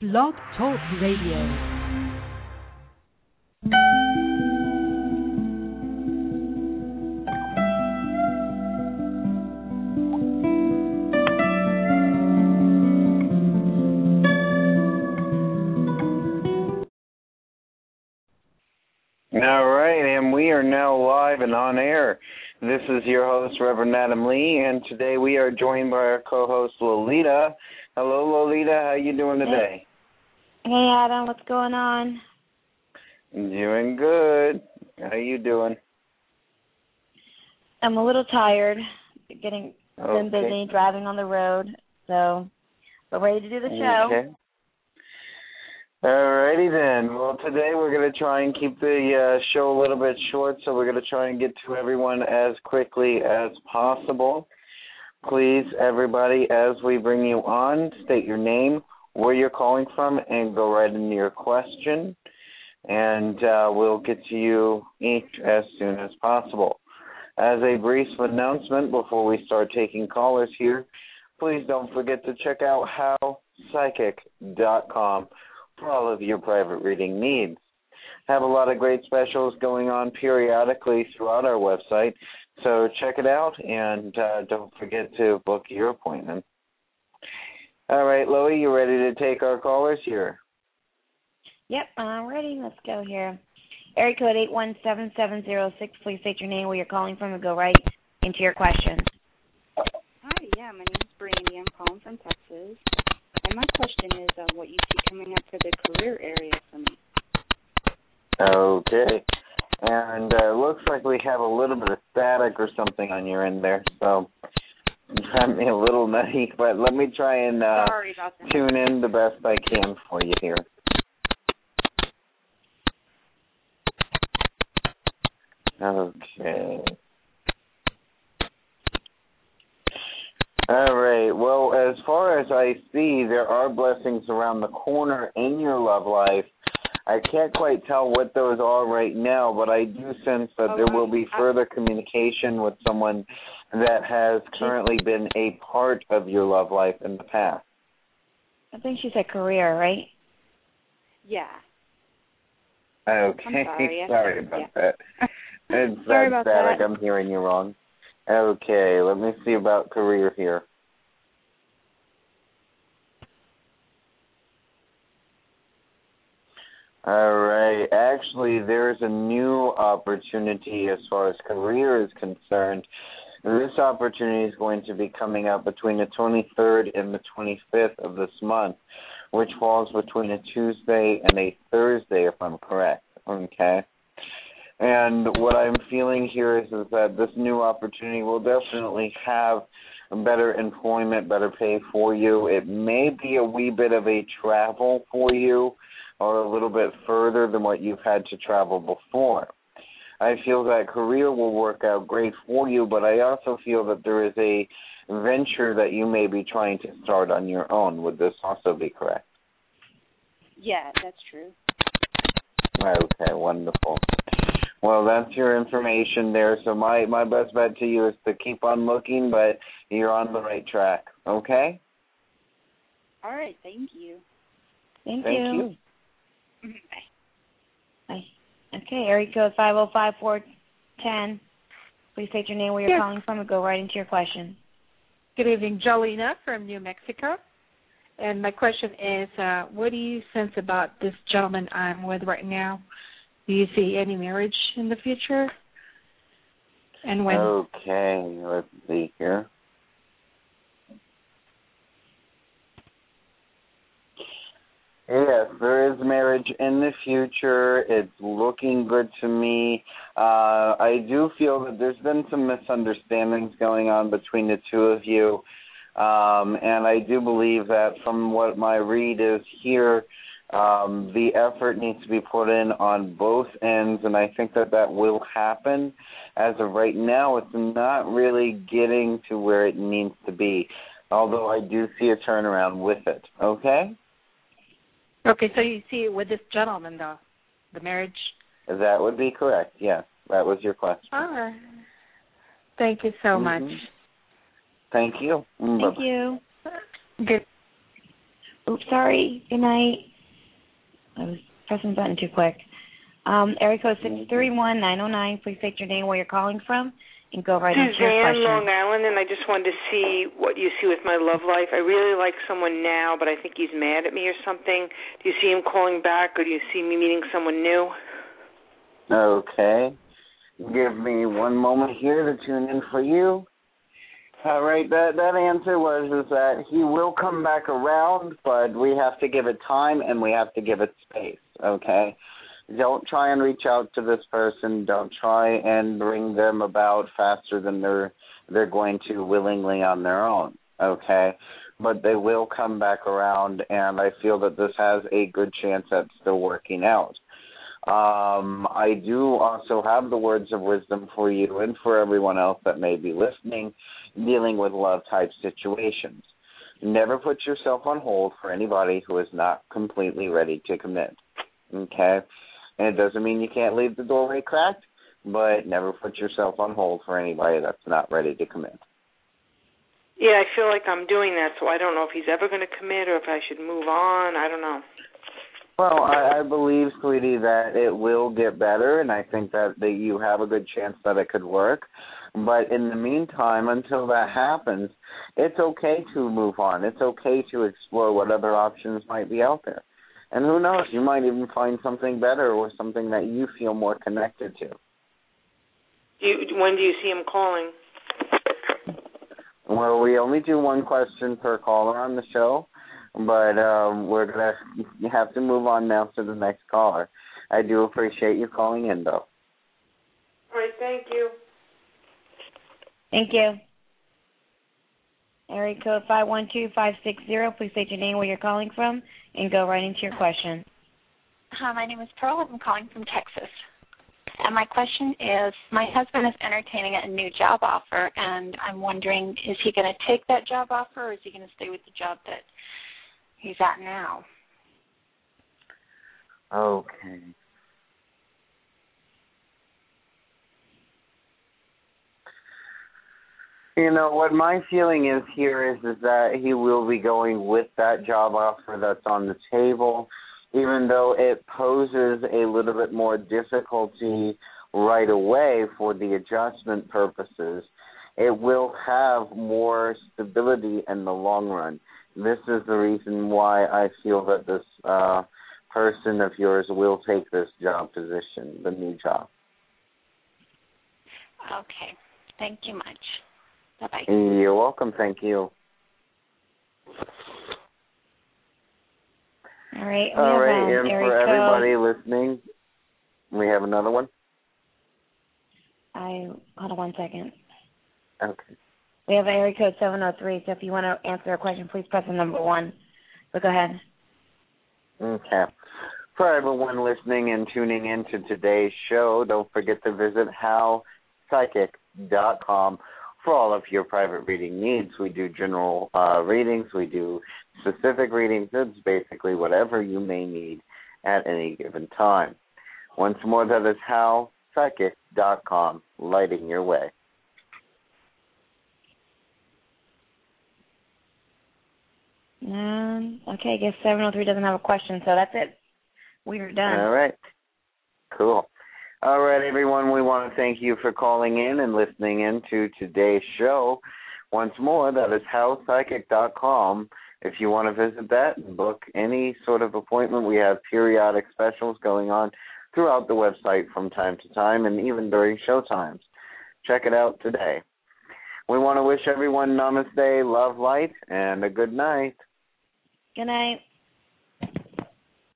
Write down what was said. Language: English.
Blog Talk Radio. All right, and we are now live and on air. This is your host, Reverend Adam Lee, and today we are joined by our co-host, Lolita. Hello, Lolita. How you doing today? Hey, Adam. What's going on? Doing good. How you doing? I'm a little tired. Been busy driving on the road, so we're ready to do the show. Okay. All righty then. Well, today we're going to try and keep the show a little bit short, so we're going to try and get to everyone as quickly as possible. Please, everybody, as we bring you on, state your name, where you're calling from, and go right into your question. And we'll get to you each as soon as possible. As a brief announcement before we start taking callers here, please don't forget to check out howpsychic.com for all of your private reading needs. Have a lot of great specials going on periodically throughout our website, so check it out and don't forget to book your appointment. All right, Loie, you ready to take our callers here? Yep, I'm ready. Let's go here. Area code 817706. Please state your name, where you're calling from, and go right into your question. Hi, my name is Brandy. I'm calling from Texas. And my question is what you see coming up for the career area for me. Okay. And it looks like we have a little bit of static or something on your end there, so I'm a little nutty, but let me try and tune in the best I can for you here. Okay. All right. Well, as far as I see, there are blessings around the corner in your love life. I can't quite tell what those are right now, but I do sense that there will be further communication with someone that has currently been a part of your love life in the past. I think she said career, right? Yeah. Okay. Sorry about that. It's Sorry about static. that. I'm hearing you wrong. Okay, let me see about career here. All right. Actually, there's a new opportunity as far as career is concerned. This opportunity is going to be coming up between the 23rd and the 25th of this month, which falls between a Tuesday and a Thursday, if I'm correct. Okay. And what I'm feeling here is that this new opportunity will definitely have better employment, better pay for you. It may be a wee bit of a travel for you, or a little bit further than what you've had to travel before. I feel that career will work out great for you, but I also feel that there is a venture that you may be trying to start on your own. Would this also be correct? Yeah, that's true. Okay, wonderful. Well, that's your information there. So my best bet to you is to keep on looking, but you're on the right track. Okay? All right, thank you. Thank you. you. Bye. Okay, area code 505-410. Please state your name, where you're calling from, and go right into your question. Good evening, Jolena from New Mexico. And my question is, what do you sense about this gentleman I'm with right now? Do you see any marriage in the future? And when? Okay, let's see here. Yes, there is marriage in the future. It's looking good to me. I do feel that there's been some misunderstandings going on between the two of you. And I do believe that from what my read is here, the effort needs to be put in on both ends, and I think that will happen. As of right now, it's not really getting to where it needs to be, although I do see a turnaround with it. Okay? Okay, so you see with this gentleman, the marriage? That would be correct, yes. That was your question. All right. Thank you so much. Thank you. Thank you. Good. Oops, sorry. Good night. I was pressing the button too quick. Area code 631909. Please state your name, where you're calling from, and go right into your question. Suzanne, Long Island, and I just wanted to see what you see with my love life. I really like someone now, but I think he's mad at me or something. Do you see him calling back, or do you see me meeting someone new? Okay. Give me one moment here to tune in for you. All right, that answer is that he will come back around, but we have to give it time and we have to give it space, okay? Don't try and reach out to this person. Don't try and bring them about faster than they're going to willingly on their own, okay? But they will come back around, and I feel that this has a good chance at still working out. I do also have the words of wisdom for you and for everyone else that may be listening, dealing with love-type situations. Never put yourself on hold for anybody who is not completely ready to commit, okay? And it doesn't mean you can't leave the doorway cracked, but never put yourself on hold for anybody that's not ready to commit. Yeah, I feel like I'm doing that, so I don't know if he's ever going to commit or if I should move on. I don't know. Well, I believe, sweetie, that it will get better, and I think that you have a good chance that it could work. But in the meantime, until that happens, it's okay to move on. It's okay to explore what other options might be out there. And who knows, you might even find something better or something that you feel more connected to. When do you see him calling? Well, we only do one question per caller on the show, but we're going to have to move on now to the next caller. I do appreciate you calling in, though. All right, thank you. Thank you. Area code 512560. Please state your name, where you're calling from, and go right into your question. Hi, my name is Pearl. I'm calling from Texas. And my question is, my husband is entertaining a new job offer, and I'm wondering, is he going to take that job offer, or is he going to stay with the job that he's at now? Okay. You know, what my feeling is here is that he will be going with that job offer that's on the table, even though it poses a little bit more difficulty right away for the adjustment purposes. It will have more stability in the long run. This is the reason why I feel that this person of yours will take this job position, the new job. Okay. Thank you much. Bye-bye. You're welcome. Thank you. All right. All right, and for everybody listening, we have another one? Hold on one second. Okay. We have area code 703, so if you want to answer a question, please press the number 1. So go ahead. Okay. For everyone listening and tuning in to today's show, don't forget to visit howpsychic.com for all of your private reading needs. We do general readings. We do specific readings. It's basically whatever you may need at any given time. Once more, that is howpsychic.com, lighting your way. Okay, I guess 703 doesn't have a question, so that's it. We are done. All right. Cool. All right, everyone, we want to thank you for calling in and listening in to today's show. Once more, that is howpsychic.com. If you want to visit that and book any sort of appointment, we have periodic specials going on throughout the website from time to time and even during show times. Check it out today. We want to wish everyone namaste, love, light, and a good night. Good night.